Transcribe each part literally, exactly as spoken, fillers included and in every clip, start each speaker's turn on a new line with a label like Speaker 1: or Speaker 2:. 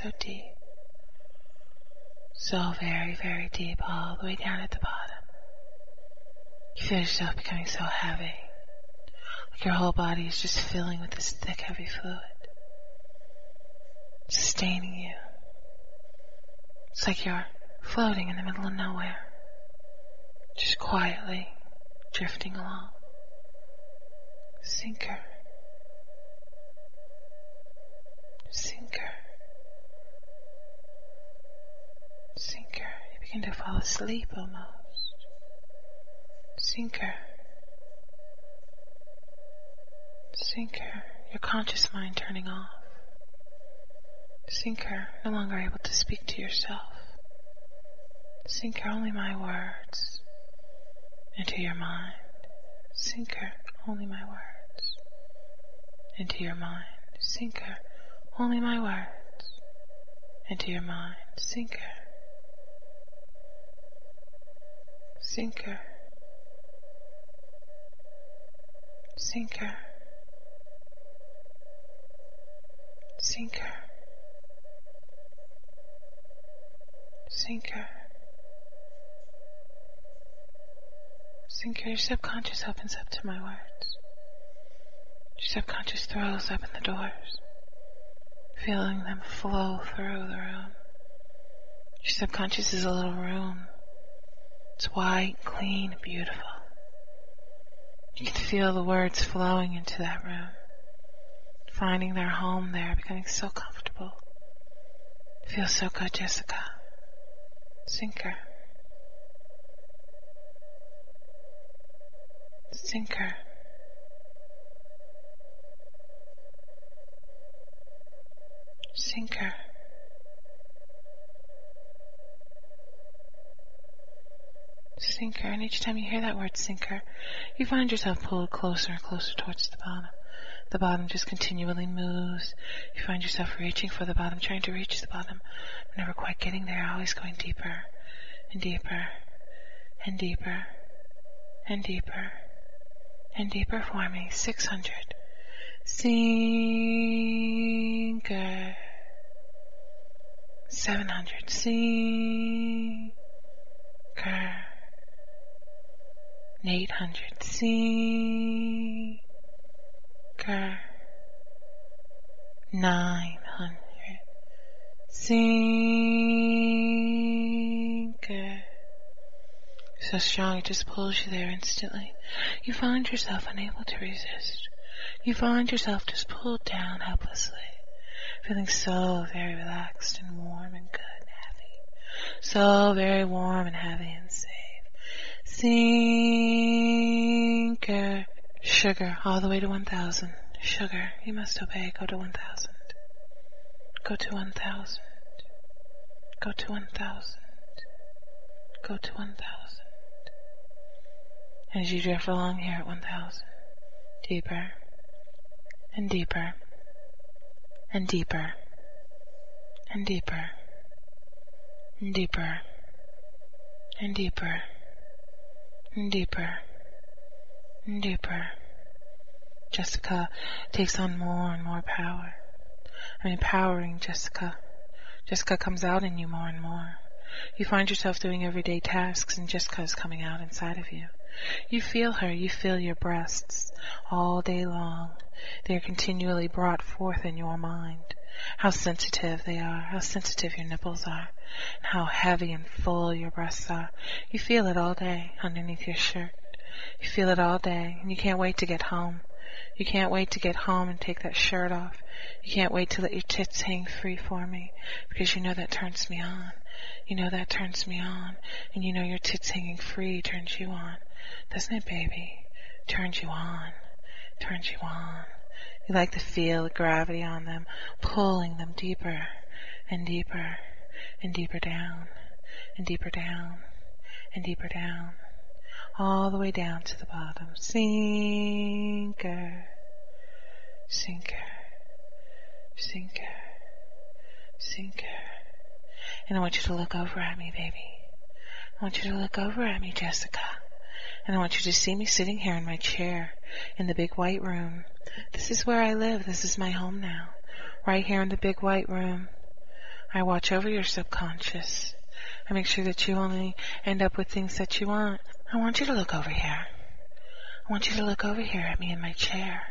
Speaker 1: so deep. So very, very deep, all the way down at the bottom. You feel yourself becoming so heavy. Like your whole body is just filling with this thick, heavy fluid. Sustaining you. It's like you're floating in the middle of nowhere. Just quietly drifting along. Sinker. Sinker. Sinker. You begin to fall asleep almost. Sinker. Sinker. Your conscious mind turning off. Sinker. No longer able to speak to yourself. Sinker. Only my words into your mind. Sinker. Only my words into your mind. Sinker. Only my words into your mind. Sinker. Sinker. Sinker. Sinker. Sinker. Sinker. Your subconscious opens up to my words. Your subconscious throws open the doors, feeling them flow through the room. Your subconscious is a little room. It's white, clean, beautiful. You can feel the words flowing into that room, finding their home there, becoming so comfortable. It feels so good, Jessica. Sinker. Sinker. Sinker. Sinker. And each time you hear that word sinker, you find yourself pulled closer and closer towards the bottom. The bottom just continually moves. You find yourself reaching for the bottom, trying to reach the bottom, but never quite getting there, always going deeper and deeper and deeper and deeper and deeper for me. six hundred. Sinker. seven hundred. Sinker. eight hundred. Sinker. nine hundred. Sinker. So strong it just pulls you there instantly. You find yourself unable to resist. You find yourself just pulled down helplessly, feeling so very relaxed and warm and good and heavy. So very warm and heavy and safe. Sinker. Sugar, all the way to one thousand. Sugar, you must obey. Go to one thousand. Go to one thousand. Go to one thousand. Go to one thousand. As you drift along here at one thousand, deeper and deeper and deeper and deeper and deeper and deeper and deeper and deeper. Jessica takes on more and more power. I'm empowering Jessica. Jessica comes out in you more and more. You find yourself doing everyday tasks and Jessica is coming out inside of you. You feel her, you feel your breasts all day long. They are continually brought forth in your mind. How sensitive they are, how sensitive your nipples are, and how heavy and full your breasts are. You feel it all day underneath your shirt. You feel it all day, and you can't wait to get home. You can't wait to get home and take that shirt off. You can't wait to let your tits hang free for me, because you know that turns me on. You know that turns me on, and you know your tits hanging free turns you on. Doesn't it, baby? Turns you on. Turns you on. You like to feel the gravity on them, pulling them deeper and deeper and deeper down and deeper down and deeper down, all the way down to the bottom. Sinker. Sinker. Sinker. Sinker. And I want you to look over at me, baby. I want you to look over at me, Jessica. And I want you to see me sitting here in my chair in the big white room. This is where I live. This is my home now. Right here in the big white room. I watch over your subconscious. I make sure that you only end up with things that you want. I want you to look over here. I want you to look over here at me in my chair.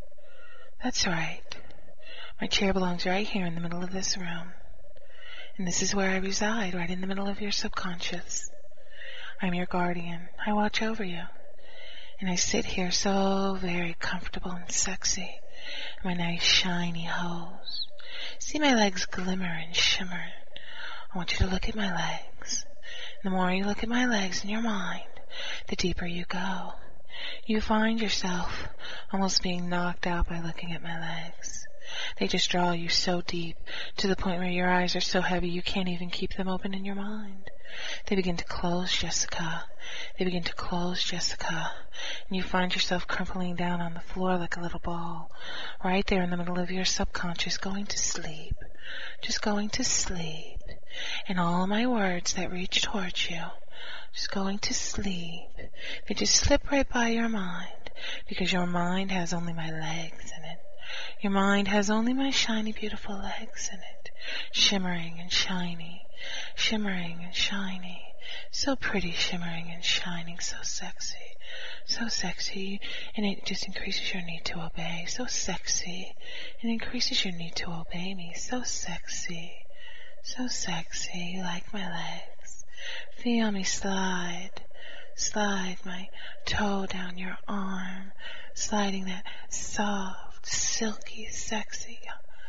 Speaker 1: That's right. My chair belongs right here in the middle of this room. And this is where I reside, right in the middle of your subconscious. I'm your guardian. I watch over you. And I sit here so very comfortable and sexy in my nice shiny hose. See my legs glimmer and shimmer. I want you to look at my legs. The more you look at my legs in your mind, the deeper you go. You find yourself almost being knocked out by looking at my legs. They just draw you so deep to the point where your eyes are so heavy you can't even keep them open in your mind. They begin to close, Jessica. They begin to close, Jessica. And you find yourself crumpling down on the floor like a little ball, right there in the middle of your subconscious, going to sleep. Just going to sleep. And all my words that reach towards you, just going to sleep, they just slip right by your mind, because your mind has only my legs in it. Your mind has only my shiny, beautiful legs in it, shimmering and shiny, shimmering and shiny, so pretty, shimmering and shining, so sexy, so sexy, and it just increases your need to obey, so sexy, it increases your need to obey me, so sexy, so sexy, you like my legs, feel me slide, slide my toe down your arm, sliding that soft, silky, sexy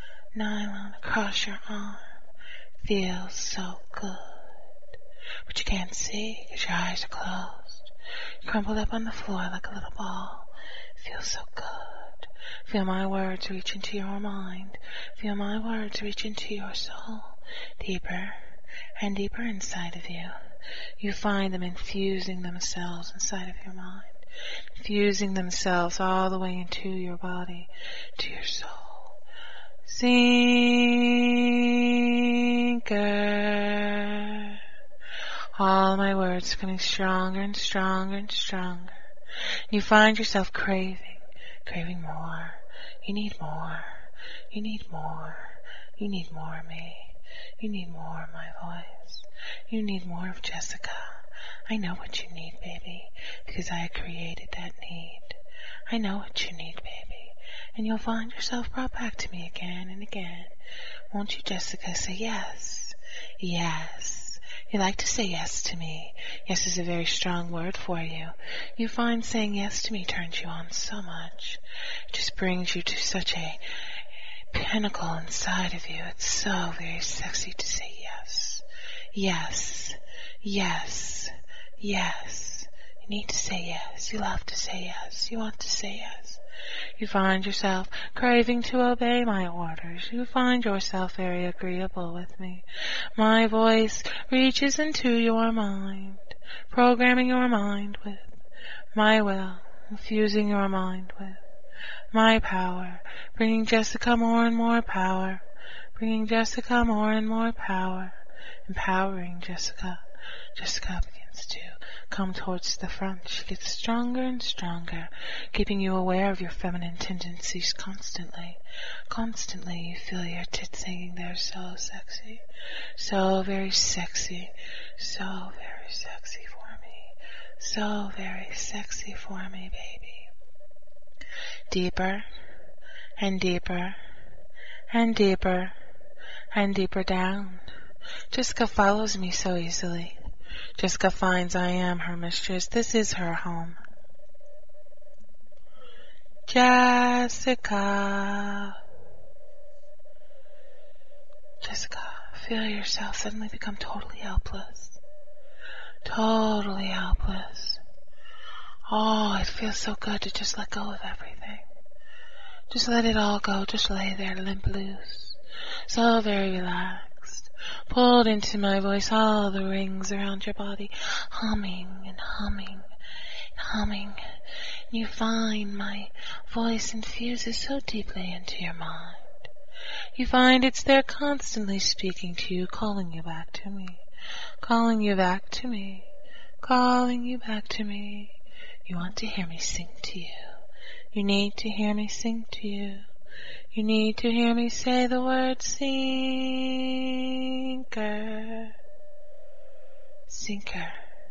Speaker 1: nylon across your arm. Feels so good. But you can't see because your eyes are closed. You're crumpled up on the floor like a little ball. Feels so good. Feel my words reach into your mind. Feel my words reach into your soul. Deeper and deeper inside of you. You find them infusing themselves inside of your mind. Infusing themselves all the way into your body, to your soul. Sinker. All my words becoming stronger and stronger and stronger. You find yourself craving, craving more. You need more. You need more. You need more of me. You need more of my voice. You need more of Jessica. I know what you need, baby, because I created that need. I know what you need, baby, and you'll find yourself brought back to me again and again. Won't you, Jessica, say yes? Yes. You like to say yes to me. Yes is a very strong word for you. You find saying yes to me turns you on so much. It just brings you to such a pinnacle inside of you. It's so very sexy to say yes. Yes. Yes. Yes. You need to say yes. You love to say yes. You want to say yes. You find yourself craving to obey my orders. You find yourself very agreeable with me. My voice reaches into your mind, programming your mind with my will, infusing your mind with my power, bringing Jessica more and more power, bringing Jessica more and more power, empowering Jessica. Jessica begins to come towards the front. She gets stronger and stronger, keeping you aware of your feminine tendencies constantly. Constantly you feel your tits hanging there, so sexy, so very sexy, so very sexy for me, so very sexy for me, baby. Deeper and deeper and deeper and deeper down. Jessica follows me so easily. Jessica finds I am her mistress. This is her home. Jessica. Jessica, feel yourself suddenly become totally helpless. Totally helpless. Oh, it feels so good to just let go of everything. Just let it all go. Just lay there limp loose. So very relaxed. Pulled into my voice, all the rings around your body, humming and humming and humming. And you find my voice infuses so deeply into your mind. You find it's there constantly speaking to you, calling you back to me, calling you back to me, calling you back to me. You want to hear me sing to you. You need to hear me sing to you. You need to hear me say the word sinker. Sinker.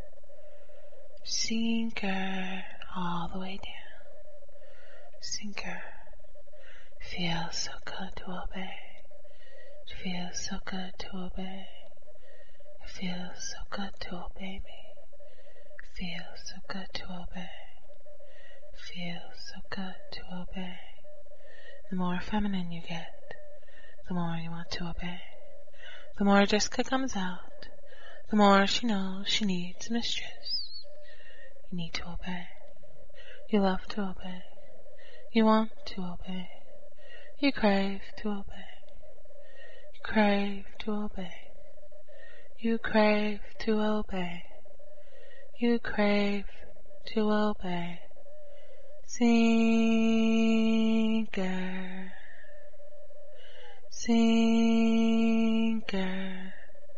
Speaker 1: Sinker. All the way down. Sinker. Feels so good to obey. It feels so good to obey. It feels so good to obey me. It feels so good to obey. It feels so good to obey. The more feminine you get, the more you want to obey. The more Jessica comes out, the more she knows she needs a mistress. You need to obey. You love to obey. You want to obey. You crave to obey. You crave to obey. You crave to obey. You crave to obey. Sinker. Sinker.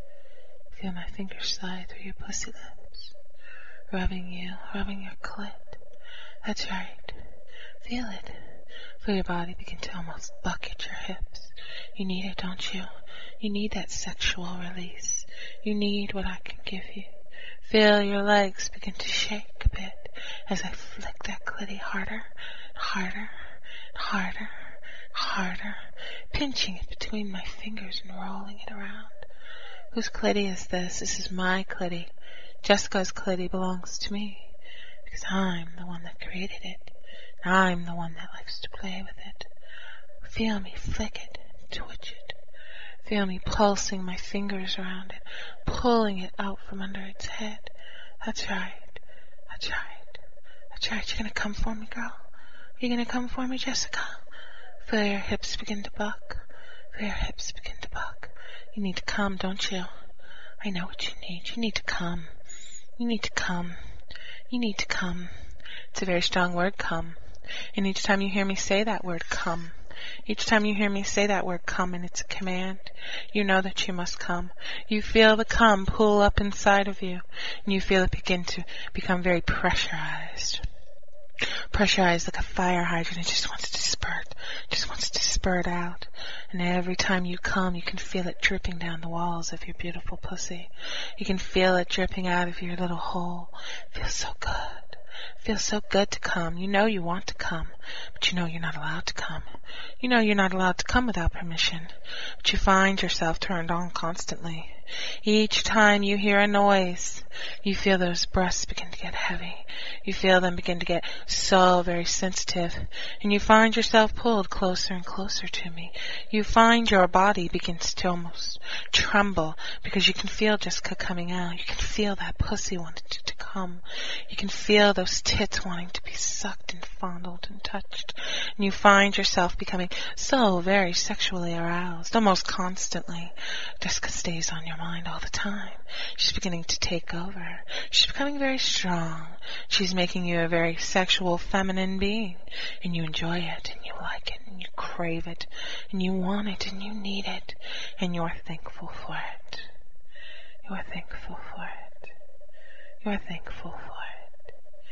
Speaker 1: Feel my fingers slide through your pussy lips, rubbing you, rubbing your clit. That's right. Feel it. Feel your body begin to almost bucket your hips. You need it, don't you? You need that sexual release. You need what I can give you. Feel your legs begin to shake a bit as I flick that clitty harder, harder, harder, harder, pinching it between my fingers and rolling it around. Whose clitty is this? This is my clitty. Jessica's clitty belongs to me because I'm the one that created it. I'm the one that likes to play with it. Feel me flick it, twitch it. Feel me pulsing my fingers around it, pulling it out from under its head. That's right. That's right. That's right. You're gonna come for me, girl? You're gonna come for me, Jessica? Feel your hips begin to buck. Feel your hips begin to buck. You need to come, don't you? I know what you need. You need to come. You need to come. You need to come. It's a very strong word, come. And each time you hear me say that word, come, each time you hear me say that word, come, and it's a command, you know that you must come. You feel the come pull up inside of you, and you feel it begin to become very pressurized. Pressurized like a fire hydrant. It just wants to spurt, just wants to spurt out. And every time you come, you can feel it dripping down the walls of your beautiful pussy. You can feel it dripping out of your little hole. It feels so good. It feels so good to come. You know you want to come, but you know you're not allowed to come. You know you're not allowed to come without permission, but you find yourself turned on constantly. Each time you hear a noise, you feel those breasts begin to get heavy. You feel them begin to get so very sensitive, and you find yourself pulled closer and closer to me. You find your body begins to almost tremble because you can feel Jessica coming out. You can feel that pussy wanting to, to come. You can feel those tits wanting to be sucked and fondled and touched. And you find yourself becoming so very sexually aroused, almost constantly. Jessica stays on your mind all the time. She's beginning to take over. She's becoming very strong. She's making you a very sexual, feminine being. And you enjoy it, and you like it, and you crave it, and you want it, and you need it, and you're thankful for it. You're thankful for it. You're thankful for it.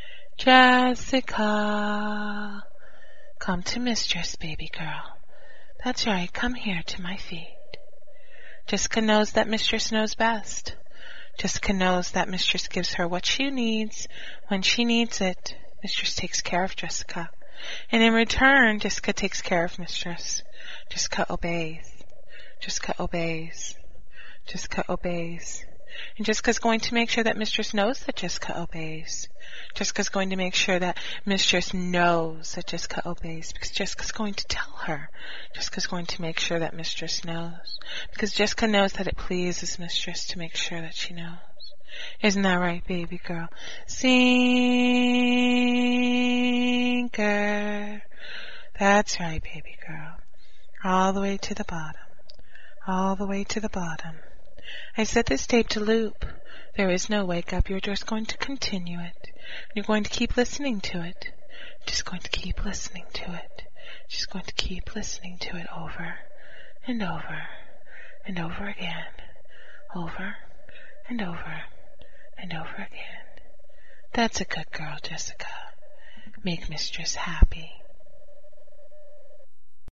Speaker 1: Jessica, come to Mistress, baby girl. That's right, come here to my feet. Jessica knows that Mistress knows best. Jessica knows that Mistress gives her what she needs when she needs it. Mistress takes care of Jessica. And in return, Jessica takes care of Mistress. Jessica obeys. Jessica obeys. Jessica obeys. And Jessica's going to make sure that Mistress knows that Jessica obeys. Jessica's going to make sure that Mistress knows that Jessica obeys, because Jessica's going to tell her. Jessica's going to make sure that Mistress knows, because Jessica knows that it pleases Mistress to make sure that she knows. Isn't that right, baby girl? Sinker. That's right, baby girl. All the way to the bottom. All the way to the bottom. I set this tape to loop. There is no wake up. You're just going to continue it. You're going to keep listening to it. Just going to keep listening to it. Just going to keep listening to it over and over and over again. Over and over and over again. That's a good girl, Jessica. Make Mistress happy.